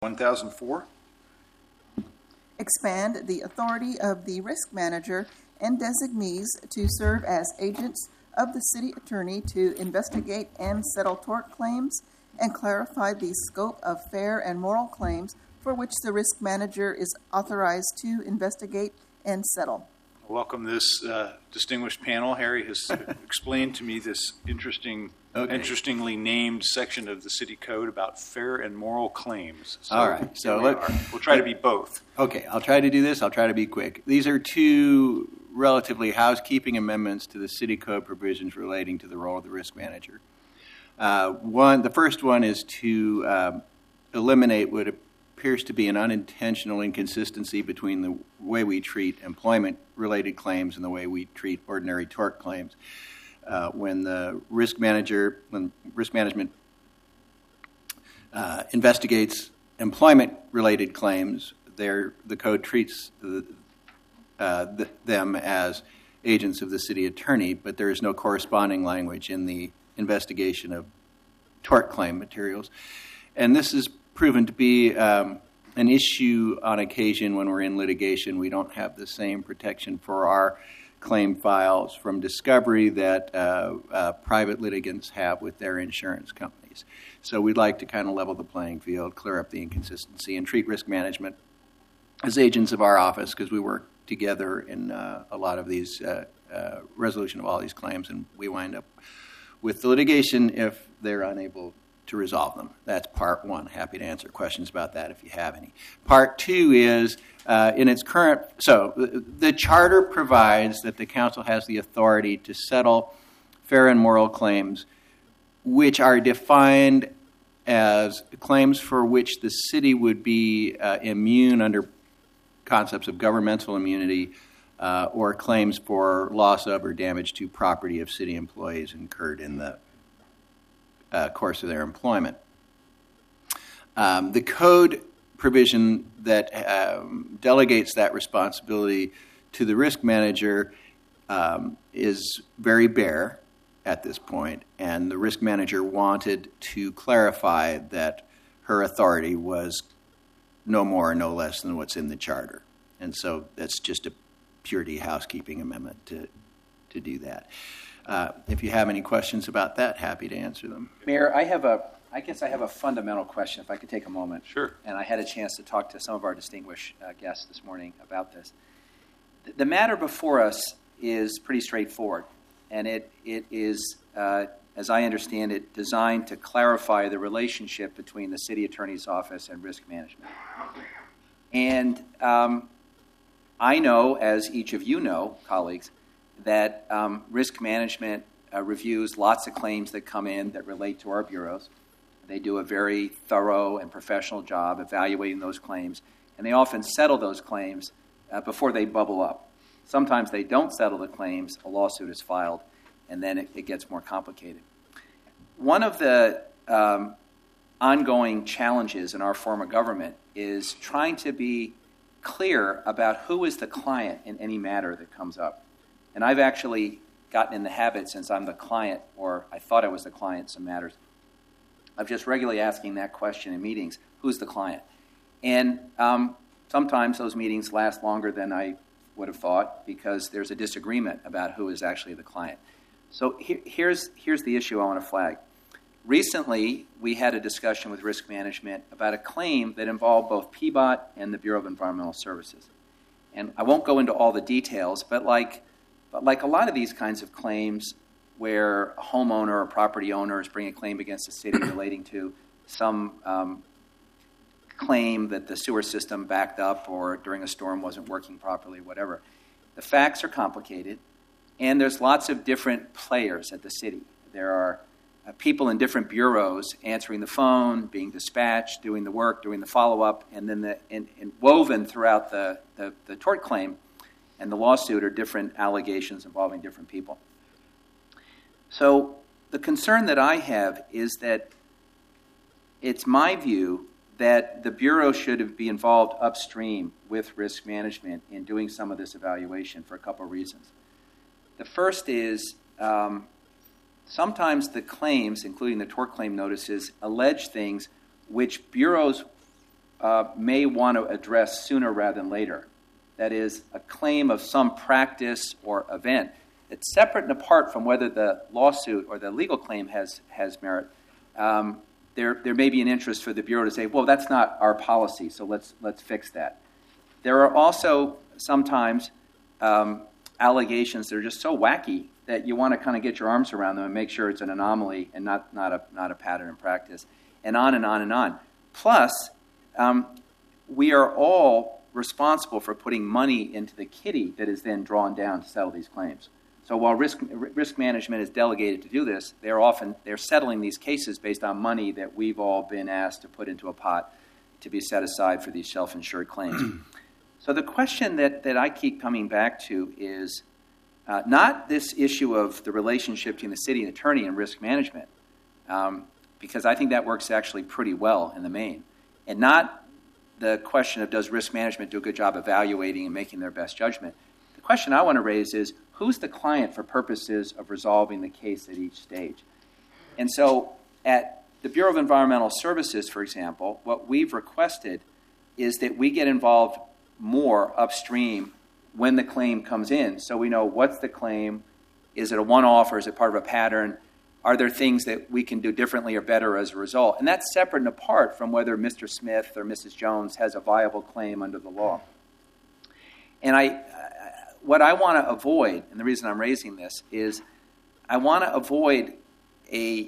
1004. Expand the authority of the risk manager and designees to serve as agents of the city attorney to investigate and settle tort claims, and clarify the scope of fair and moral claims for which the risk manager is authorized to investigate and settle. Welcome this distinguished panel. Harry has explained to me this interestingly named section of the city code about fair and moral claims. So all right. So we'll try to be both. Okay. I'll try to do this. I'll try to be quick. These are two relatively housekeeping amendments to the city code provisions relating to the role of the risk manager. The first one is to eliminate what appears to be an unintentional inconsistency between the way we treat employment-related claims and the way we treat ordinary tort claims. When risk management investigates employment-related claims, the code treats them as agents of the city attorney, but there is no corresponding language in the investigation of tort claim materials. And this is proven to be an issue on occasion when we're in litigation. We don't have the same protection for our claim files from discovery that private litigants have with their insurance companies. So we'd like to kind of level the playing field, clear up the inconsistency, and treat risk management as agents of our office, because we work together in a lot of these resolution of all these claims, and we wind up with the litigation if they're unable to resolve them. That's part one. Happy to answer questions about that if you have any. Part two is in its current, so the charter provides that the council has the authority to settle fair and moral claims, which are defined as claims for which the city would be immune under concepts of governmental immunity, or claims for loss of or damage to property of city employees incurred in the course of their employment. The code provision that delegates that responsibility to the risk manager is very bare at this point, and the risk manager wanted to clarify that her authority was no more or no less than what's in the charter. And so that's just a purely housekeeping amendment to do that. If you have any questions about that, happy to answer them. Mayor, I guess I have a fundamental question, if I could take a moment. Sure. And I had a chance to talk to some of our distinguished guests this morning about this. The matter before us is pretty straightforward, and it is, as I understand it, designed to clarify the relationship between the city attorney's office and risk management. And I know, as each of you know, colleagues, that risk management reviews lots of claims that come in that relate to our bureaus. They do a very thorough and professional job evaluating those claims, and they often settle those claims before they bubble up. Sometimes they don't settle the claims, a lawsuit is filed, and then it gets more complicated. One of the ongoing challenges in our form of government is trying to be clear about who is the client in any matter that comes up. And I've actually gotten in the habit, since I'm the client, or I thought I was the client in some matters, of just regularly asking that question in meetings, who's the client? And sometimes those meetings last longer than I would have thought, because there's a disagreement about who is actually the client. So here's the issue I want to flag. Recently, we had a discussion with risk management about a claim that involved both PBOT and the Bureau of Environmental Services. And I won't go into all the details, but like a lot of these kinds of claims where a homeowner or property owner is bringing a claim against the city relating to some claim that the sewer system backed up or during a storm wasn't working properly, whatever. The facts are complicated, and there's lots of different players at the city. There are people in different bureaus answering the phone, being dispatched, doing the work, doing the follow-up, and then woven throughout the tort claim and the lawsuit are different allegations involving different people. So the concern that I have is that it's my view that the Bureau should be involved upstream with risk management in doing some of this evaluation for a couple of reasons. The first is sometimes the claims, including the tort claim notices, allege things which bureaus may want to address sooner rather than later. That is, a claim of some practice or event that's separate and apart from whether the lawsuit or the legal claim has merit. There may be an interest for the Bureau to say, well, that's not our policy, so let's fix that. There are also sometimes allegations that are just so wacky that you want to kind of get your arms around them and make sure it's an anomaly and not a pattern in practice, and on and on and on. Plus, we are all responsible for putting money into the kitty that is then drawn down to settle these claims. So while risk management is delegated to do this, they're settling these cases based on money that we've all been asked to put into a pot to be set aside for these self-insured claims. So the question that I keep coming back to is not this issue of the relationship between the city attorney and risk management, because I think that works actually pretty well in the main, and not the question of does risk management do a good job evaluating and making their best judgment. The question I want to raise is who's the client for purposes of resolving the case at each stage? And so at the Bureau of Environmental Services, for example, what we've requested is that we get involved more upstream when the claim comes in, so we know what's the claim, is it a one-off or is it part of a pattern, are there things that we can do differently or better as a result? And that's separate and apart from whether Mr. Smith or Mrs. Jones has a viable claim under the law. And what I want to avoid, and the reason I'm raising this, is I want to avoid a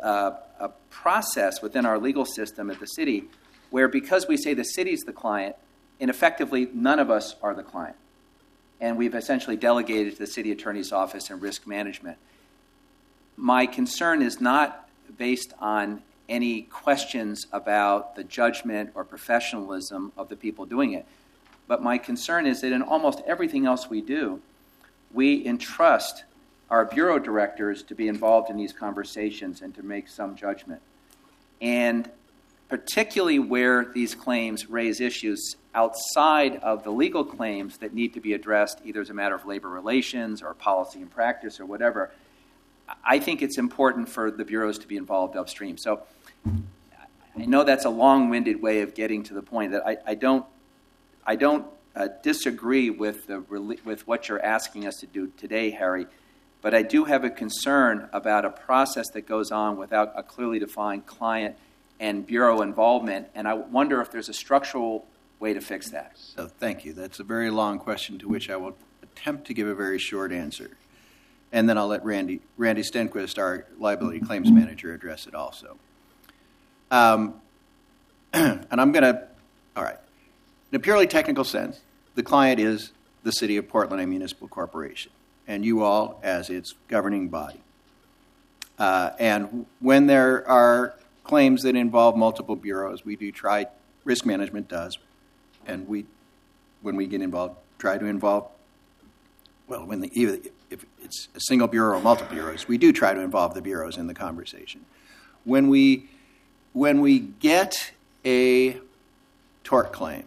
process within our legal system at the city where because we say the city's the client, and effectively none of us are the client. And we've essentially delegated to the city attorney's office and risk management. My concern is not based on any questions about the judgment or professionalism of the people doing it, but my concern is that in almost everything else we do, we entrust our bureau directors to be involved in these conversations and to make some judgment. And particularly where these claims raise issues outside of the legal claims that need to be addressed either as a matter of labor relations or policy and practice or whatever, I think it's important for the bureaus to be involved upstream. So I know that's a long-winded way of getting to the point that I don't disagree with what you're asking us to do today, Harry, but I do have a concern about a process that goes on without a clearly defined client and bureau involvement, and I wonder if there's a structural way to fix that. So thank you. That's a very long question to which I will attempt to give a very short answer. And then I'll let Randy Stenquist, our liability claims manager, address it also. And I'm going to, all right. In a purely technical sense, the client is the City of Portland, a municipal corporation, and you all as its governing body. And when there are claims that involve multiple bureaus, we do try, risk management does, and when we get involved, try to involve, well, if it's a single bureau or multiple bureaus, we do try to involve the bureaus in the conversation. When we get a tort claim,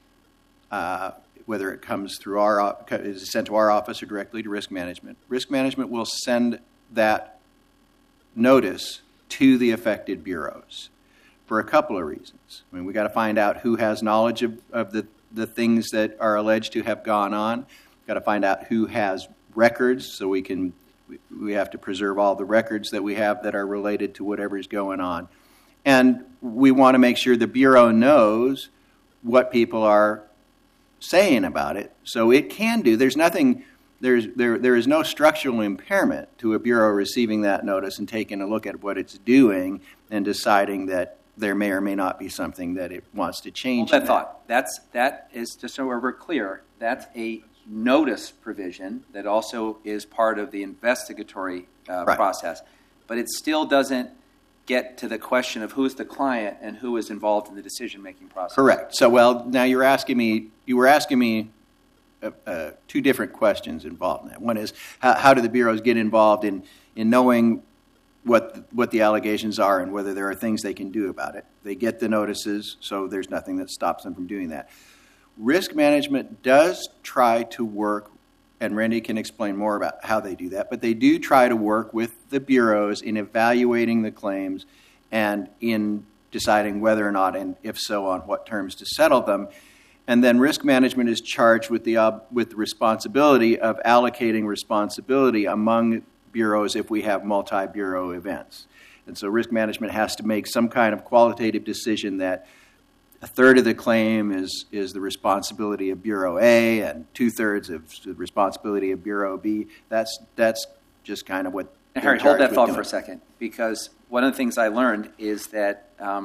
whether it comes through is sent to our office or directly to risk management will send that notice to the affected bureaus for a couple of reasons. I mean, we got to find out who has knowledge of the things that are alleged to have gone on. Got to find out who has records, so we have to preserve all the records that we have that are related to whatever's going on. And we want to make sure the bureau knows what people are saying about it, so it can do. There is no structural impairment to a bureau receiving that notice and taking a look at what it's doing and deciding that there may or may not be something that it wants to change. Hold that thought. That is, just so we're clear, that's a notice provision that also is part of the investigatory process, but it still doesn't get to the question of who's the client and who is involved in the decision-making process. Correct. So, well, now you were asking me two different questions involved in that. One is how do the bureaus get involved in knowing what the allegations are and whether there are things they can do about it. They get the notices, so there's nothing that stops them from doing that. Risk management does try to work, and Randy can explain more about how they do that, but they do try to work with the bureaus in evaluating the claims and in deciding whether or not, and if so, on what terms to settle them. And then risk management is charged with the responsibility of allocating responsibility among bureaus if we have multi-bureau events. And so risk management has to make some kind of qualitative decision that a third of the claim is the responsibility of Bureau A and 2/3 of the responsibility of Bureau B. That's just kind of what. Now, Harry, hold that thought for a second, because one of the things I learned is that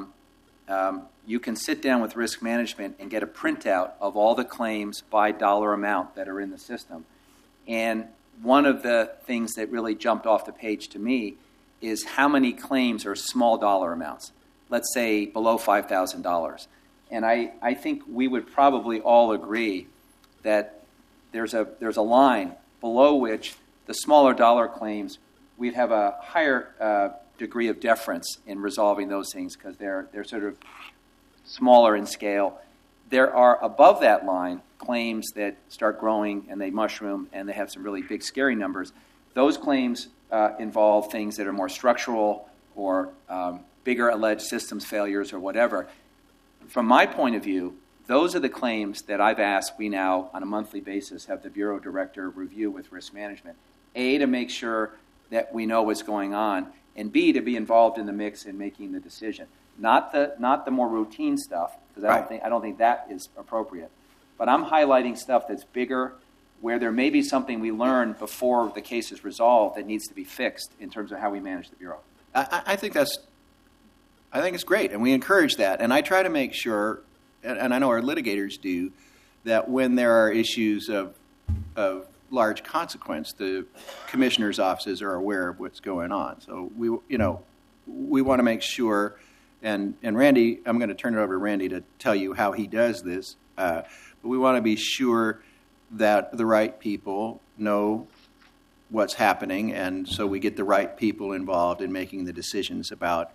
you can sit down with risk management and get a printout of all the claims by dollar amount that are in the system. And one of the things that really jumped off the page to me is how many claims are small dollar amounts, let's say below $5,000. And I think we would probably all agree that there's a line below which the smaller dollar claims, we'd have a higher degree of deference in resolving those things because they're sort of smaller in scale. There are above that line claims that start growing and they mushroom and they have some really big scary numbers. Those claims involve things that are more structural or bigger alleged systems failures or whatever. From my point of view, those are the claims that I've asked we now, on a monthly basis, have the Bureau Director review with risk management. A, to make sure that we know what's going on, and B, to be involved in the mix in making the decision. Not the more routine stuff, because I don't think that is appropriate. But I'm highlighting stuff that's bigger, where there may be something we learn before the case is resolved that needs to be fixed in terms of how we manage the Bureau. I think it's great, and we encourage that. And I try to make sure, and I know our litigators do, that when there are issues of large consequence, the commissioner's offices are aware of what's going on. So we want to make sure. And Randy, I'm going to turn it over to Randy to tell you how he does this. But we want to be sure that the right people know what's happening, and so we get the right people involved in making the decisions about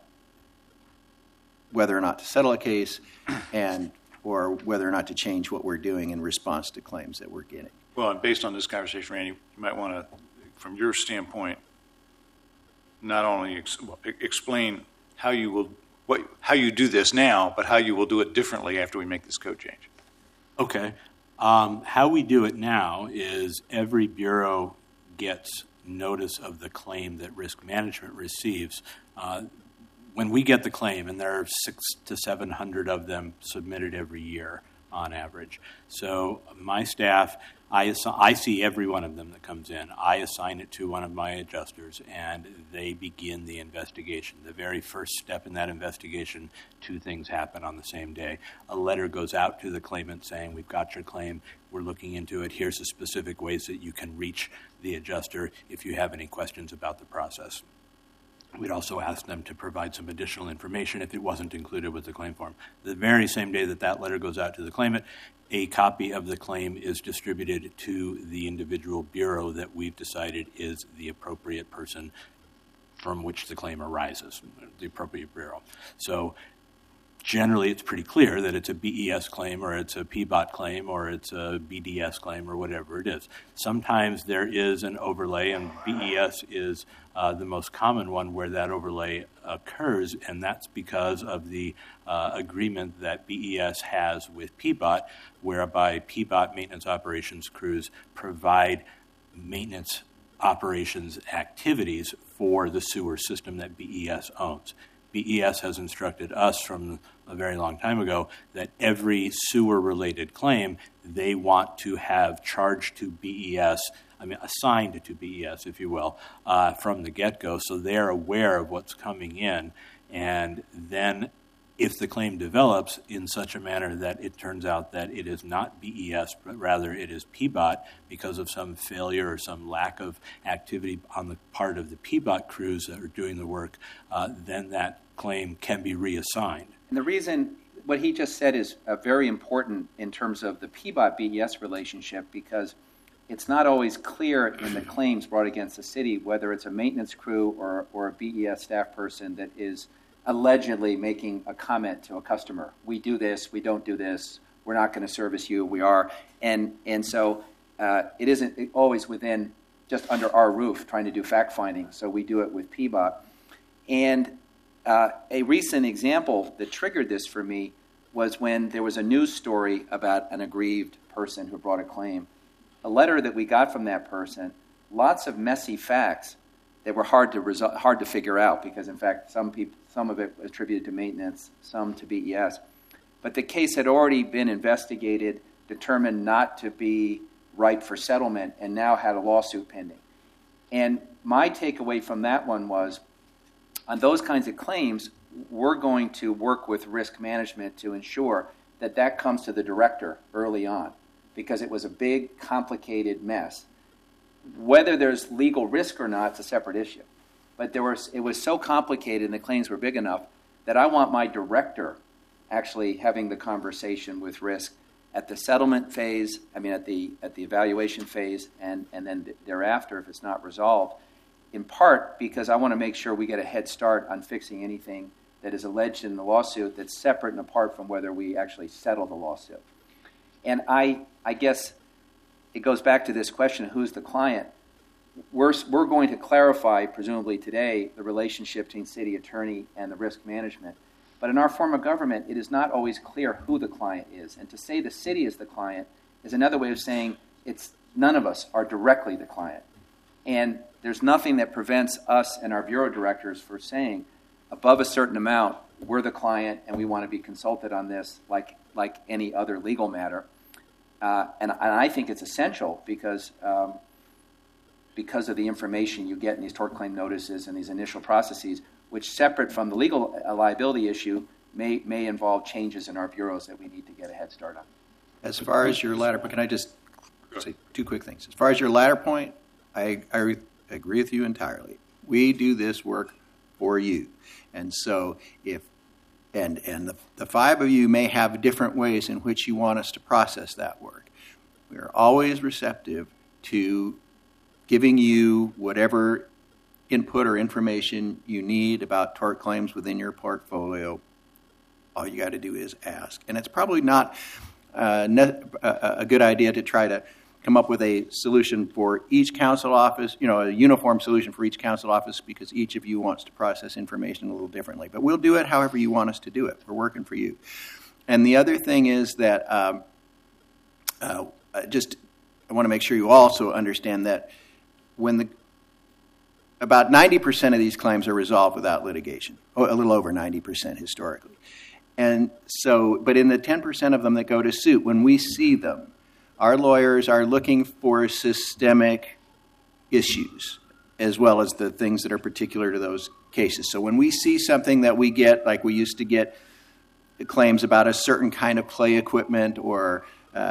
whether or not to settle a case or whether or not to change what we're doing in response to claims that we're getting. Well, and based on this conversation, Randy, you might want to, from your standpoint, not only explain how you do this now, but how you will do it differently after we make this code change. Okay. How we do it now is every bureau gets notice of the claim that risk management receives. When we get the claim, and there are 600 to 700 of them submitted every year on average. So my staff, I see every one of them that comes in. I assign it to one of my adjusters, and they begin the investigation. The very first step in that investigation, 2 things happen on the same day. A letter goes out to the claimant saying, we've got your claim, we're looking into it, here's the specific ways that you can reach the adjuster if you have any questions about the process. We'd also ask them to provide some additional information if it wasn't included with the claim form. The very same day that letter goes out to the claimant, a copy of the claim is distributed to the individual bureau that we've decided is the appropriate person from which the claim arises, the appropriate bureau. So generally it's pretty clear that it's a BES claim or it's a PBOT claim or it's a BDS claim or whatever it is. Sometimes there is an overlay, and BES is the most common one where that overlay occurs, and that's because of the agreement that BES has with PBOT, whereby PBOT maintenance operations crews provide maintenance operations activities for the sewer system that BES owns. BES has instructed us from a very long time ago that every sewer-related claim they want to have charged to BES, assigned to BES, if you will, from the get-go, so they're aware of what's coming in. And then if the claim develops in such a manner that it turns out that it is not BES, but rather it is PBOT because of some failure or some lack of activity on the part of the PBOT crews that are doing the work, then that claim can be reassigned. And the reason what he just said is very important in terms of the PBOT-BES relationship, because it's not always clear in the claims brought against the city whether it's a maintenance crew or a BES staff person that is allegedly making a comment to a customer. We do this, we don't do this, we're not going to service you, we are. And so it isn't always within just under our roof trying to do fact-finding, so we do it with PBOT. And A recent example that triggered this for me was when there was a news story about an aggrieved person who brought a claim. A letter that we got from that person, lots of messy facts that were hard to figure out because, in fact, some of it was attributed to maintenance, some to BES. But the case had already been investigated, determined not to be ripe for settlement, and now had a lawsuit pending. And my takeaway from that one was, on those kinds of claims, we're going to work with risk management to ensure that that comes to the director early on, because it was a big, complicated mess. Whether there's legal risk or not, it's a separate issue. But it was so complicated and the claims were big enough that I want my director actually having the conversation with risk at the settlement phase, at the evaluation phase, and then thereafter if it's not resolved, in part because I want to make sure we get a head start on fixing anything that is alleged in the lawsuit that's separate and apart from whether we actually settle the lawsuit. And I guess it goes back to this question, who's the client? We're going to clarify, presumably today, the relationship between city attorney and the risk management. But in our form of government, it is not always clear who the client is. And to say the city is the client is another way of saying none of us are directly the client. And there's nothing that prevents us and our bureau directors from saying, above a certain amount, we're the client and we want to be consulted on this like any other legal matter. And I think it's essential because of the information you get in these tort claim notices and these initial processes, which, separate from the legal liability issue, may involve changes in our bureaus that we need to get a head start on. As far as your latter point, can I just say two quick things? As far as your latter point, I agree with you entirely. We do this work for you. And so the five of you may have different ways in which you want us to process that work. We are always receptive to giving you whatever input or information you need about tort claims within your portfolio. All you got to do is ask. And it's probably not a good idea to try to come up with a solution for each council office, a uniform solution for each council office, because each of you wants to process information a little differently. But we'll do it however you want us to do it. We're working for you. And the other thing is that I want to make sure you also understand that about 90% of these claims are resolved without litigation, a little over 90% historically. And so, but in the 10% of them that go to suit, when we see them, our lawyers are looking for systemic issues as well as the things that are particular to those cases. So when we see something that we get, like we used to get claims about a certain kind of play equipment or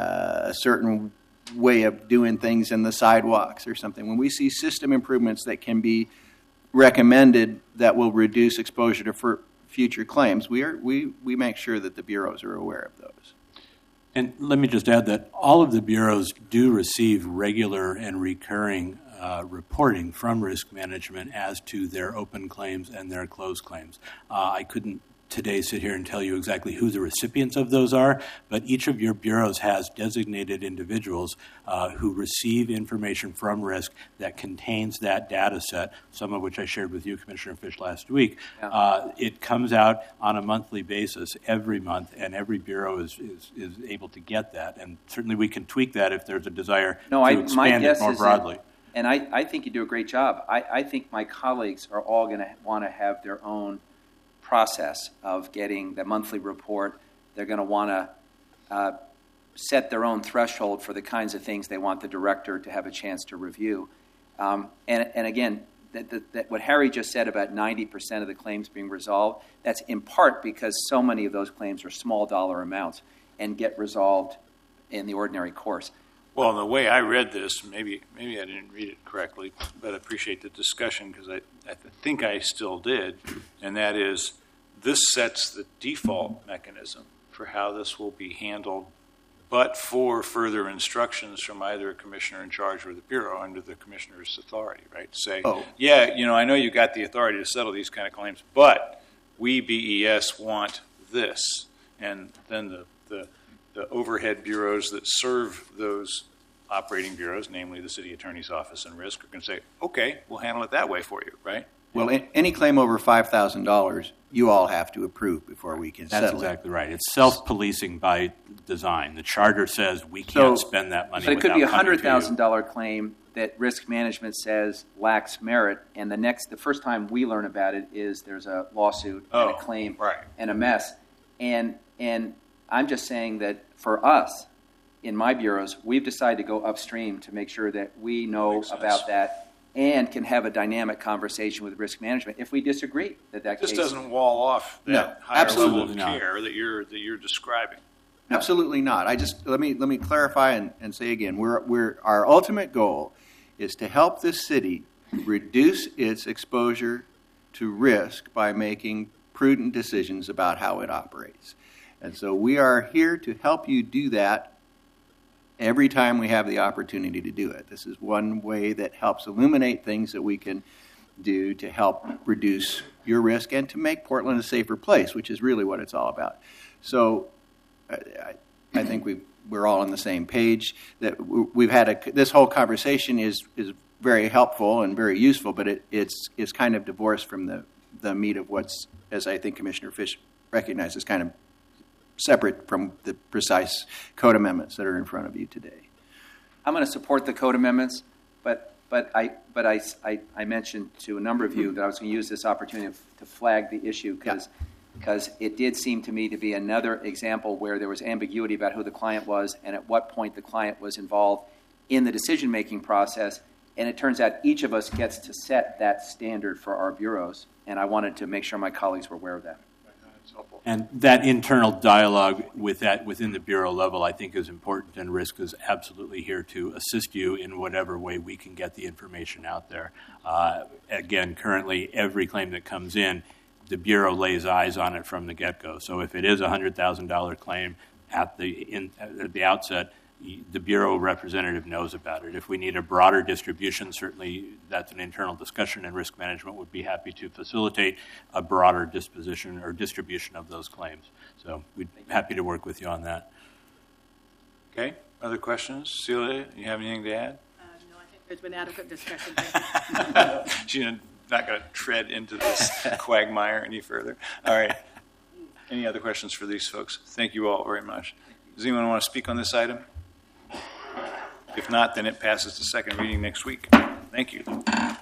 a certain way of doing things in the sidewalks or something, when we see system improvements that can be recommended that will reduce exposure to future claims, we make sure that the bureaus are aware of those. And let me just add that all of the bureaus do receive regular and recurring reporting from risk management as to their open claims and their closed claims. I couldn't today sit here and tell you exactly who the recipients of those are, but each of your bureaus has designated individuals who receive information from risk that contains that data set, some of which I shared with you, Commissioner Fish, last week. Yeah. It comes out on a monthly basis every month, and every bureau is able to get that. And certainly we can tweak that if there's a desire to expand it more broadly. And I think you do a great job. I think my colleagues are all going to want to have their own process of getting the monthly report. They're going to want to set their own threshold for the kinds of things they want the director to have a chance to review. And again, that what Harry just said about 90% of the claims being resolved, that's in part because so many of those claims are small dollar amounts and get resolved in the ordinary course. Well, the way I read this, maybe I didn't read it correctly, but I appreciate the discussion because I think I still did, and that is this sets the default mechanism for how this will be handled, but for further instructions from either a commissioner in charge or the bureau under the commissioner's authority, right? To say, I know you got the authority to settle these kind of claims, but we, BES, want this. And then the overhead bureaus that serve those operating bureaus, namely the city attorney's office and risk, are going to say, okay, we'll handle it that way for you, right? Well, any claim over $5,000 you all have to approve before we can That's settle exactly right. It's self-policing by design. The charter says we can't spend that money But it could be a without coming to you. $100,000 claim that risk management says lacks merit, and the first time we learn about it is there's a lawsuit and a claim and a mess. And I'm just saying that for us, in my bureaus, we've decided to go upstream to make sure that we know about that and can have a dynamic conversation with risk management if we disagree that This case doesn't wall off that No, higher level absolutely of not. care that you're describing. Absolutely not. I just let me clarify and say again, our ultimate goal is to help this city reduce its exposure to risk by making prudent decisions about how it operates. And so we are here to help you do that every time we have the opportunity to do it. This is one way that helps illuminate things that we can do to help reduce your risk and to make Portland a safer place, which is really what it's all about. So I think we're all on the same page. That we've had this whole conversation is very helpful and very useful, but it's kind of divorced from the meat of what's, as I think Commissioner Fish recognizes, kind of separate from the precise code amendments that are in front of you today. I'm going to support the code amendments, but I mentioned to a number of you that I was going to use this opportunity to flag the issue because it did seem to me to be another example where there was ambiguity about who the client was and at what point the client was involved in the decision-making process. And it turns out each of us gets to set that standard for our bureaus, and I wanted to make sure my colleagues were aware of that. And that internal dialogue within the bureau level, I think, is important, and RISC is absolutely here to assist you in whatever way we can get the information out there. Again, currently, every claim that comes in, the bureau lays eyes on it from the get-go. So if it is a $100,000 claim at the outset, the bureau representative knows about it. If we need a broader distribution, certainly that's an internal discussion, and risk management would be happy to facilitate a broader disposition or distribution of those claims. So we'd be happy to work with you on that. Okay. Other questions? Celia, you have anything to add? No, I think there's been adequate discussion. She's not going to tread into this quagmire any further. All right. Any other questions for these folks? Thank you all very much. Does anyone want to speak on this item? If not, then it passes to second reading next week. Thank you.